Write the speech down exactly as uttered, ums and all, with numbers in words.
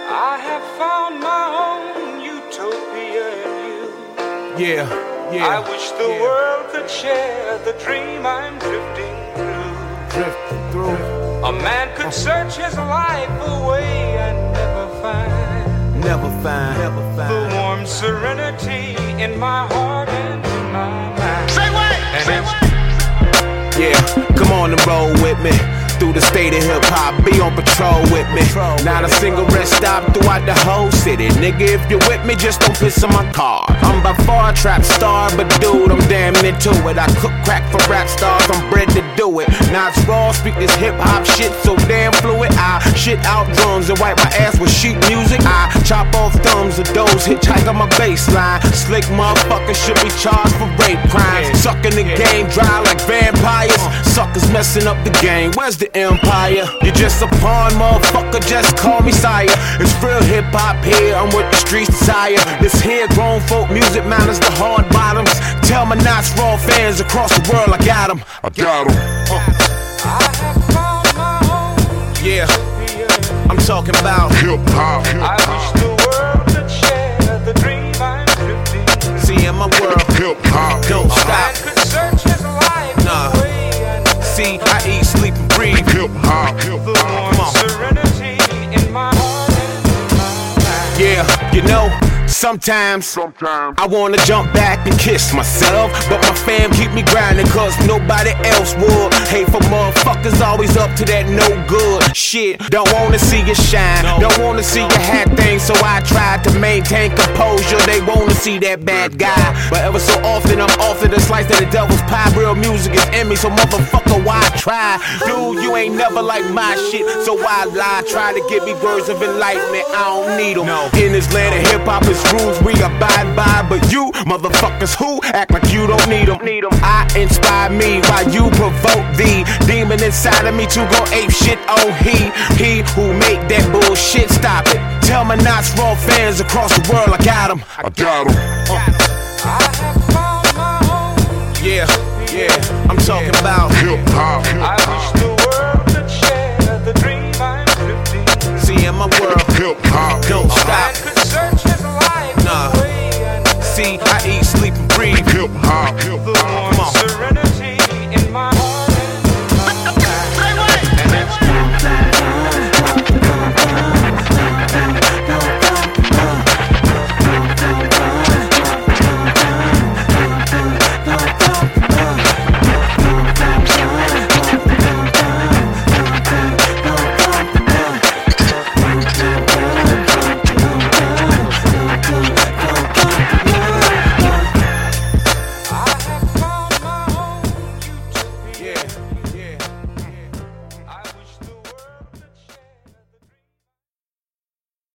I have found my own utopia in you. Yeah, yeah. I wish the yeah. world could share the dream I'm drifting through. Drifting through. A man could search his life away and never find, never find, never find the warm serenity in my heart and in my mind. Say what? And Say it's what? Yeah, come on and roll with me. Through the state of hip-hop, be on patrol with me. Not a single rest stop throughout the whole city. Nigga, if you're with me, just don't piss on my car. I'm by far a trap star, but dude, I'm damn into it. I cook crack for rap stars, I'm bred to do it. Now it's raw, speak this hip-hop shit so damn fluid. I shit out drums and wipe my ass with sheet music. I chop off thumbs of those, hitchhike on my baseline. Slick motherfuckers should be charged for rape crimes. Sucking the game dry like vampires. Suckers messing up the game. Where's the empire? You're just a pawn, motherfucker, just call me sire. It's real hip-hop here, I'm with the streets desire. This here grown folk music matters the hard bottoms. Tell my Knots Raw fans across the world I got them. I got them. I have found my own Yeah, utopia. I'm talking about Hip-hop. I wish the world could share the dream I'm drifting through. see in my world. Hip-hop. Don't A man stop. could search his life Nah. away and never See, I eat, sleep, and breathe. Hip-hop. the Hip-hop. warm serenity in my heart and in my mind. Yeah, you know, sometimes Sometimes. I wanna jump back and kiss myself, but my fam keep me grinding cause nobody else would. Hateful motherfuckers always up to that no good shit. Don't wanna see you shine, don't wanna see you have things, so I try to maintain composure. They wanna see that bad guy, but ever so often I'm often a slice of the devil's pie. Real music is in me, so motherfucker, why try? Dude, you ain't never like my shit, so why lie? Try to give me words of enlightenment, I don't need them. In this land of hip-hop, it's rules we abide by, but you motherfuckers who act like you don't need them. I inspire me while you provoke the demon inside of me to go ape shit on he. He who make that bullshit, stop it. Tell my Knots Raw fans across the world I got them. I got them. I have found my own Yeah, utopia. yeah, I'm talking about Hip-hop. I